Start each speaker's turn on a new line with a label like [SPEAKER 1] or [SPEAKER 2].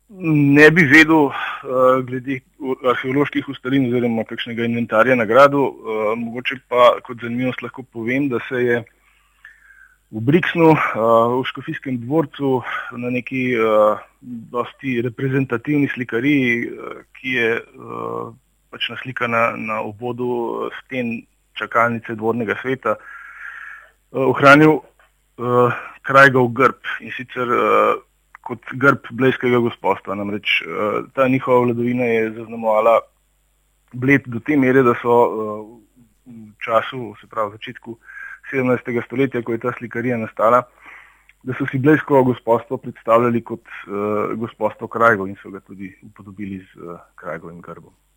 [SPEAKER 1] Ne bi vedel glede arheoloških ustalin oziroma kakšnega inventarja na gradu, mogoče pa kot zanimivost lahko povem, da se je v Brixnu, v Škofijskem dvorcu, na neki dosti reprezentativni slikariji, ki je pač naslikana na obodu sten čakalnice dvornega sveta, ohranil Kraigov grb, in sicer kot grb blejskega gospodstva. Namreč ta njihova vladavina je zaznamovala Bled do te mere, da so v času, se pravi v začetku 17. stoletja, ko je ta slikarija nastala, da so si blejsko gospodstvo predstavljali kot gospodstvo Kraigov in so ga tudi upodobili z Kraigovim grbom.